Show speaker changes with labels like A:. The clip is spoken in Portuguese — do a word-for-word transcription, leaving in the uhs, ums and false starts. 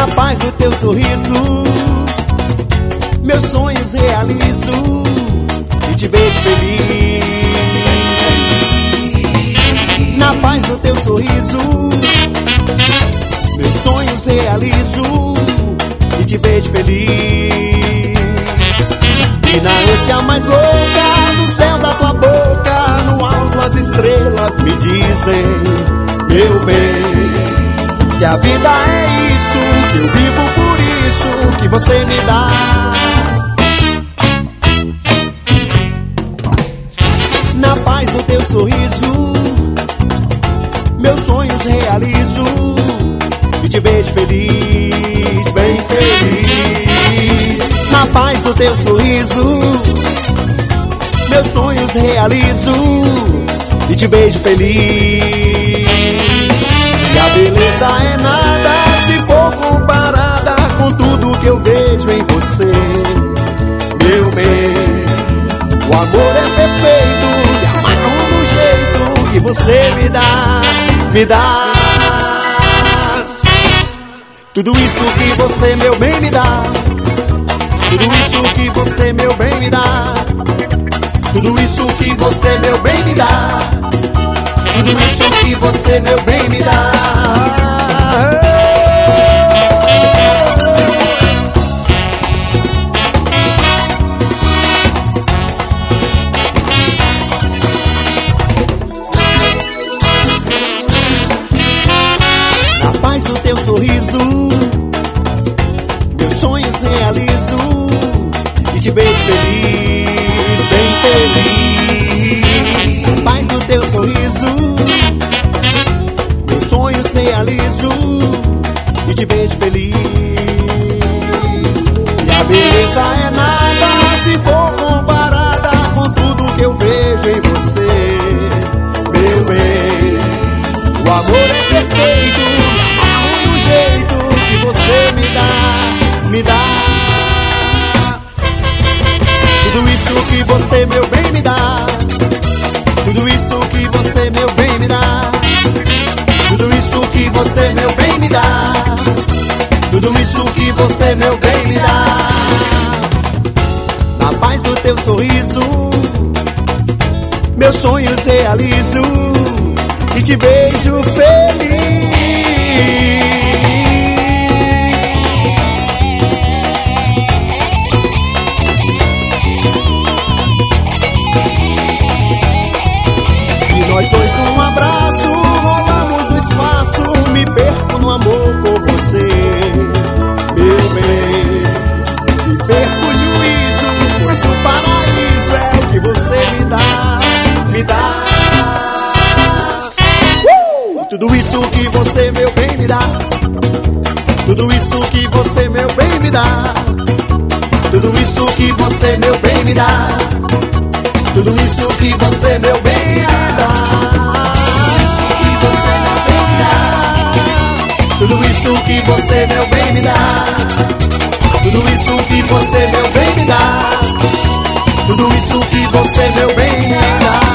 A: paz do teu sorriso, meus sonhos realizo e te vejo feliz. Na paz do teu sorriso, meus sonhos realizo e te vejo feliz. E na ânsia mais louca do céu da tua boca, no alto as estrelas me dizem, meu bem, que a vida é isso, que eu vivo por isso que você me dá. Na paz do teu sorriso, meus sonhos realizo e te vejo feliz, bem feliz. Na paz do teu sorriso, meus sonhos realizo e te vejo feliz. E a beleza é nada se for comparada com tudo que eu vejo em você, meu bem. O amor é perfeito, me amarro no jeito que você me dá, me dá. Tudo isso que você, meu bem, me dá. Tudo isso que você, meu bem, me dá. Tudo isso que você, meu bem, me dá. Tudo isso que você, meu bem, me dá. Na paz do teu sorriso, meus sonhos realizo e te vejo feliz, bem feliz. Na paz do teu sorriso, meus sonhos realizo e te vejo feliz. E a beleza é nada se for comparada com tudo que eu vejo em você, meu bem. O amor é perfeito, do jeito que você me dá, me dá. Tudo isso que você, meu bem, me dá. Tudo isso que você, meu bem, me dá. Tudo isso que você, meu bem, me dá. Tudo isso que você, meu bem, me dá. Na paz do teu sorriso, meus sonhos realizo e te vejo feliz. Nós dois num abraço, rolamos no espaço, me perco no amor por você, meu bem. Me perco o juízo, pois o paraíso é o que você me dá, me dá. Uh! Tudo isso que você, meu bem, me dá. Tudo isso que você, meu bem, me dá. Tudo isso que você, meu bem, me dá. Tudo isso que você, meu bem, me dá. Tudo isso que você, meu bem, me dá. Tudo isso que você, meu bem, me dá. Tudo isso que você, meu bem, me dá.